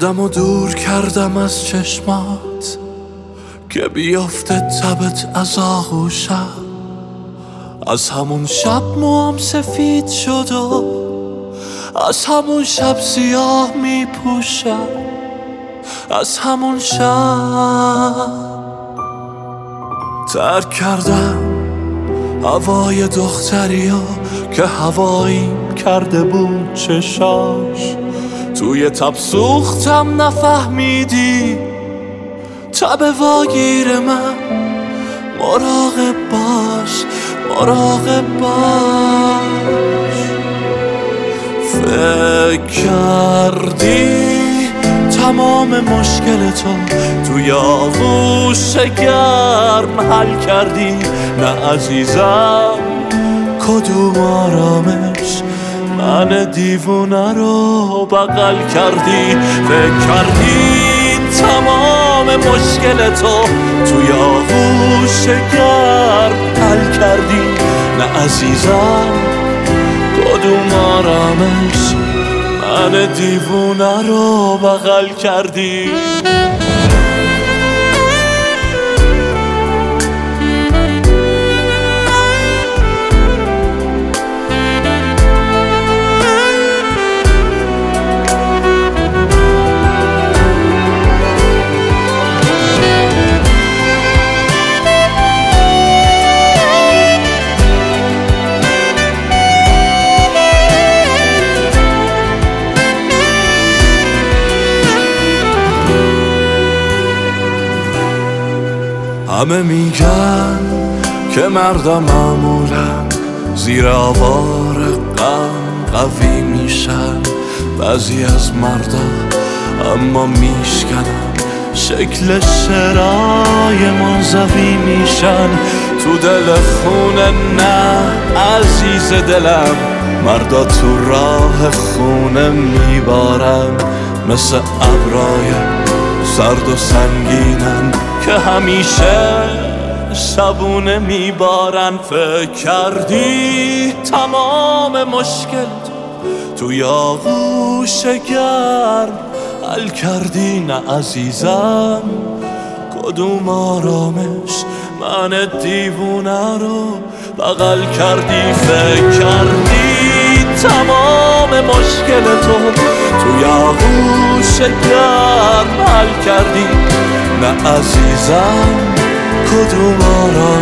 خودمو دور کردم از چشمات که بیافته تبت از آغوشم. از همون شب موام سفید شد و از همون شب سیاه می پوشم. از همون شب ترک کردم هوای دختریو که هواییم کرده بود چشاش. توی تب سوختم نفهمیدی تب واگیر من. مراقب باش مراقب باش. فکر کردی تمام مشکل تو توی آغوش گرم حل کردی؟ نه عزیزم کدوم آرامش من دیوونه رو بغل کردی؟ فکر کردی تمام مشکل تو توی آغوش گرم حل کردی؟ نه عزیزم کدوم آرامش من دیوونه رو بغل کردی؟ همه میگن که مردا معمولا زیر آوار غم قوی میشن. بعضی از مردا اما میشکنن شکل شعرهای منزوی میشن. تو دل خونه نه عزیز دلم، مردا تو راه خونه میبارن. مثل ابرای سرد و سنگینن که همیشه شبونه میبارن. فکر کردی تمام مشکل توی آغوش گرم حل کردی؟ نه عزیزم کدوم آرامش من دیوونه رو بغل کردی؟ فکر کردی تمام مشکل تو توی آغوش گرم حل کردی؟ نه عزیزم کدوم آرامش